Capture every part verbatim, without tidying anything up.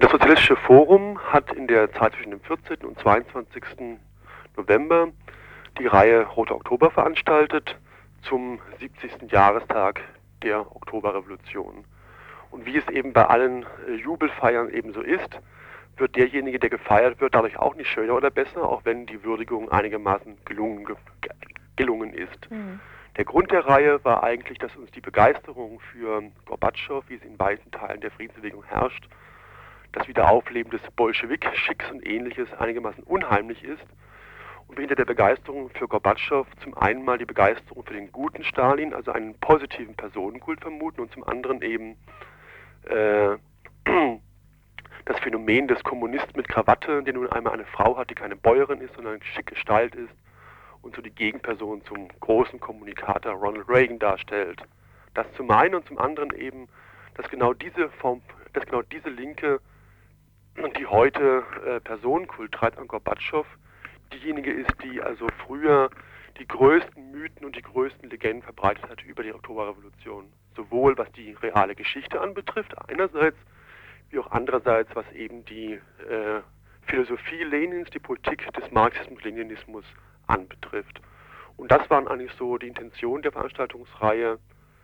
Das Sozialistische Forum hat in der Zeit zwischen dem vierzehnten und zweiundzwanzigsten November die Reihe Roter Oktober veranstaltet zum siebzigsten Jahrestag der Oktoberrevolution. Und wie es eben bei allen äh, Jubelfeiern eben so ist, wird derjenige, der gefeiert wird, dadurch auch nicht schöner oder besser, auch wenn die Würdigung einigermaßen gelungen, ge gelungen ist. Mhm. Der Grund der Reihe war eigentlich, dass uns die Begeisterung für Gorbatschow, wie es in weiten Teilen der Friedensbewegung herrscht, das Wiederaufleben des Bolschewik-Schicks und Ähnliches einigermaßen unheimlich ist. Und wir hinter der Begeisterung für Gorbatschow zum einen mal die Begeisterung für den guten Stalin, also einen positiven Personenkult vermuten, und zum anderen eben äh, das Phänomen des Kommunisten mit Krawatte, der nun einmal eine Frau hat, die keine Bäuerin ist, sondern schick gestylt ist und so die Gegenperson zum großen Kommunikator Ronald Reagan darstellt. Das zum einen und zum anderen eben, dass genau diese Form, dass genau diese Linke, die heute äh, Personenkult treibt an Gorbatschow, diejenige ist, die also früher die größten Mythen und die größten Legenden verbreitet hat über die Oktoberrevolution. Sowohl was die reale Geschichte anbetrifft, einerseits, wie auch andererseits, was eben die äh, Philosophie Lenins, die Politik des Marxismus-Leninismus anbetrifft. Und das waren eigentlich so die Intentionen der Veranstaltungsreihe,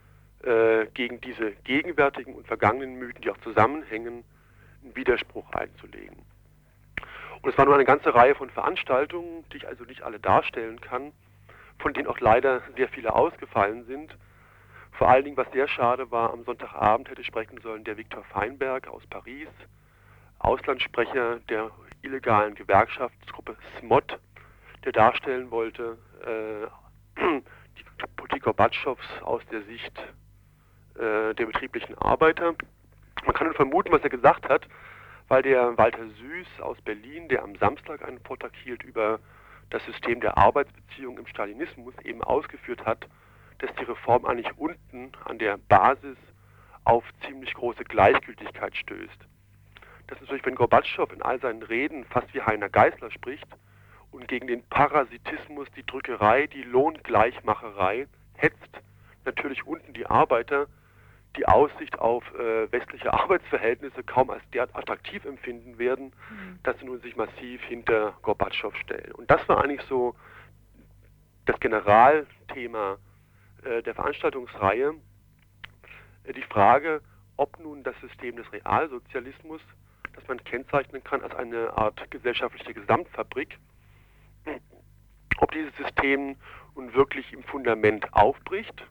äh, gegen diese gegenwärtigen und vergangenen Mythen, die auch zusammenhängen, einen Widerspruch einzulegen. Und es war nur eine ganze Reihe von Veranstaltungen, die ich also nicht alle darstellen kann, von denen auch leider sehr viele ausgefallen sind. Vor allen Dingen, was sehr schade war, am Sonntagabend hätte sprechen sollen der Viktor Feinberg aus Paris, Auslandssprecher der illegalen Gewerkschaftsgruppe S M O D, der darstellen wollte, äh, die Politik Gorbatschows aus der Sicht äh, der betrieblichen Arbeiter. Man kann nur vermuten, was er gesagt hat, weil der Walter Süß aus Berlin, der am Samstag einen Vortrag hielt über das System der Arbeitsbeziehung im Stalinismus, eben ausgeführt hat, dass die Reform eigentlich unten an der Basis auf ziemlich große Gleichgültigkeit stößt. Das ist natürlich, wenn Gorbatschow in all seinen Reden fast wie Heiner Geißler spricht und gegen den Parasitismus, die Drückerei, die Lohngleichmacherei hetzt, natürlich unten die Arbeiter, die Aussicht auf äh, westliche Arbeitsverhältnisse kaum als derart attraktiv empfinden werden, mhm. dass sie nun sich massiv hinter Gorbatschow stellen. Und das war eigentlich so das Generalthema äh, der Veranstaltungsreihe, äh, die Frage, ob nun das System des Realsozialismus, das man kennzeichnen kann als eine Art gesellschaftliche Gesamtfabrik, ob dieses System nun wirklich im Fundament aufbricht,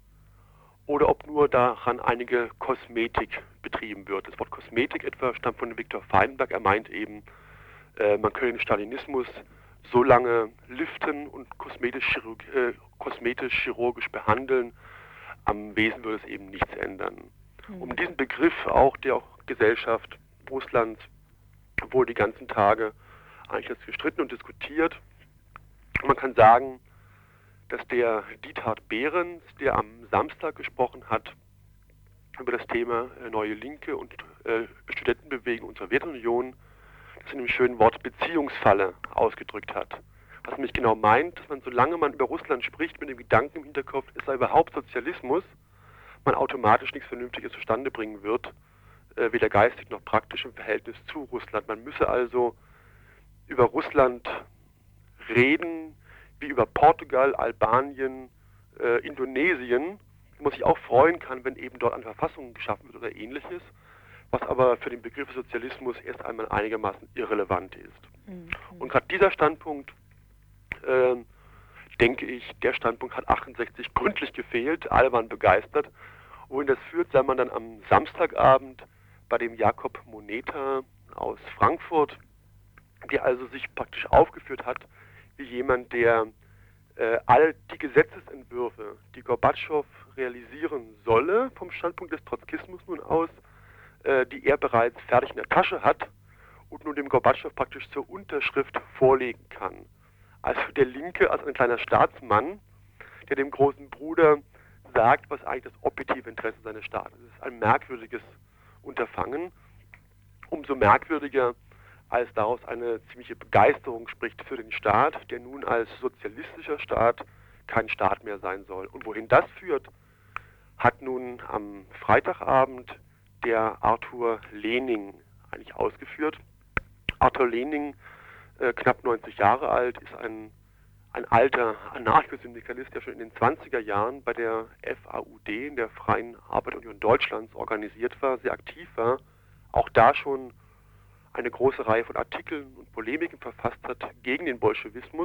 oder ob nur daran einige Kosmetik betrieben wird. Das Wort Kosmetik etwa stammt von Viktor Feinberg. Er meint eben, äh, man könne den Stalinismus so lange liften und kosmetisch-chirurgisch äh, kosmetisch behandeln, am Wesen würde es eben nichts ändern. Mhm. Um diesen Begriff auch der Gesellschaft Russlands wurde die ganzen Tage eigentlich jetzt gestritten und diskutiert. Man kann sagen, dass der Diethard Behrens, der am Samstag gesprochen hat über das Thema äh, Neue Linke und äh, Studentenbewegung und Sowjetunion, das in dem schönen Wort Beziehungsfalle ausgedrückt hat. Was nämlich genau meint, dass man, solange man über Russland spricht, mit dem Gedanken im Hinterkopf, es sei überhaupt Sozialismus, man automatisch nichts Vernünftiges zustande bringen wird, äh, weder geistig noch praktisch im Verhältnis zu Russland. Man müsse also über Russland reden, wie über Portugal, Albanien, äh, Indonesien, wo man sich auch freuen kann, wenn eben dort eine Verfassung geschaffen wird oder ähnliches, was aber für den Begriff Sozialismus erst einmal einigermaßen irrelevant ist. Mhm. Und gerade dieser Standpunkt, äh, denke ich, der Standpunkt hat achtundsechzig gründlich gefehlt, alle waren begeistert. Wohin das führt, sah man dann am Samstagabend bei dem Jakob Moneta aus Frankfurt, der also sich praktisch aufgeführt hat, wie jemand, der äh, all die Gesetzesentwürfe, die Gorbatschow realisieren solle, vom Standpunkt des Trotzkismus nun aus, äh, die er bereits fertig in der Tasche hat und nun dem Gorbatschow praktisch zur Unterschrift vorlegen kann. Also der Linke als ein kleiner Staatsmann, der dem großen Bruder sagt, was eigentlich das objektive Interesse seines Staates ist. Das ist ein merkwürdiges Unterfangen. Umso merkwürdiger, als daraus eine ziemliche Begeisterung spricht für den Staat, der nun als sozialistischer Staat kein Staat mehr sein soll. Und wohin das führt, hat nun am Freitagabend der Arthur Lening, eigentlich ausgeführt. Arthur Lening, äh, knapp neunzig Jahre alt, ist ein, ein alter Anarchosyndikalist, der schon in den zwanziger Jahren bei der F A U D, in der Freien Arbeiterunion Deutschlands, organisiert war, sehr aktiv war, auch da schon eine große Reihe von Artikeln und Polemiken verfasst hat gegen den Bolschewismus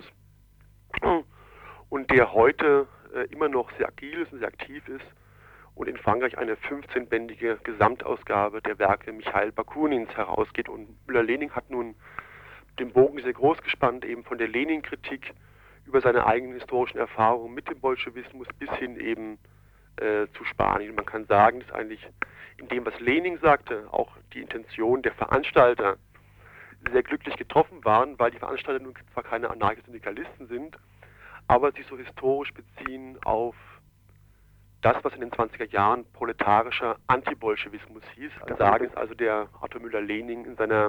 und der heute äh, immer noch sehr agil ist und sehr aktiv ist und in Frankreich eine fünfzehnbändige Gesamtausgabe der Werke Michail Bakunins herausgeht. Und Müller-Lening hat nun den Bogen sehr groß gespannt, eben von der Lenin-Kritik über seine eigenen historischen Erfahrungen mit dem Bolschewismus bis hin eben äh, zu Spanien. Man kann sagen, dass eigentlich in dem, was Lenin sagte, auch die Intention der Veranstalter sehr glücklich getroffen waren, weil die Veranstalter nun zwar keine Anarchosyndikalisten sind, aber sich so historisch beziehen auf das, was in den zwanziger Jahren proletarischer Antibolschewismus hieß. Als sagen es also der Arthur Müller-Lening in seiner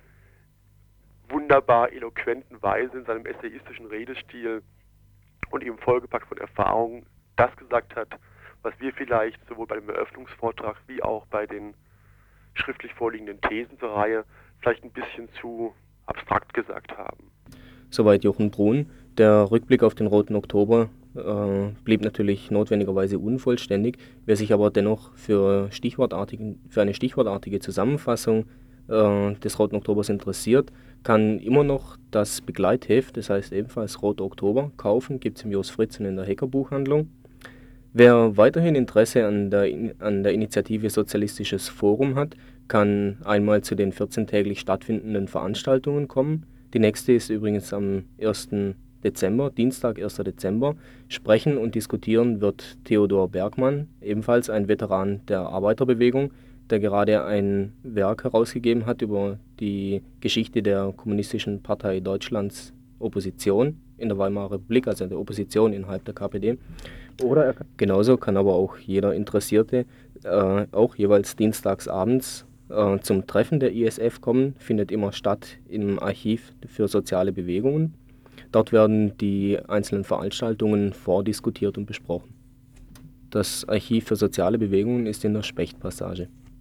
wunderbar eloquenten Weise, in seinem essayistischen Redestil und ihm vollgepackt von Erfahrungen, das gesagt hat, was wir vielleicht sowohl bei dem Eröffnungsvortrag wie auch bei den schriftlich vorliegenden Thesen zur Reihe vielleicht ein bisschen zu abstrakt gesagt haben. Soweit Jochen Brun. Der Rückblick auf den Roten Oktober äh, blieb natürlich notwendigerweise unvollständig. Wer sich aber dennoch für, stichwortartigen, für eine stichwortartige Zusammenfassung äh, des Roten Oktobers interessiert, kann immer noch das Begleitheft, das heißt ebenfalls Roter Oktober, kaufen. Gibt es im Jos Fritzen in der Hecker Buchhandlung. Wer weiterhin Interesse an der, an der Initiative Sozialistisches Forum hat, kann einmal zu den vierzehntäglich stattfindenden Veranstaltungen kommen. Die nächste ist übrigens am ersten Dezember, Dienstag, erster Dezember. Sprechen und diskutieren wird Theodor Bergmann, ebenfalls ein Veteran der Arbeiterbewegung, der gerade ein Werk herausgegeben hat über die Geschichte der Kommunistischen Partei Deutschlands Opposition in der Weimarer Republik, also der Opposition innerhalb der K P D. Oder er kann genauso kann aber auch jeder Interessierte äh, auch jeweils dienstags abends äh, zum Treffen der I S F kommen, findet immer statt im Archiv für soziale Bewegungen. Dort werden die einzelnen Veranstaltungen vordiskutiert und besprochen. Das Archiv für soziale Bewegungen ist in der Spechtpassage.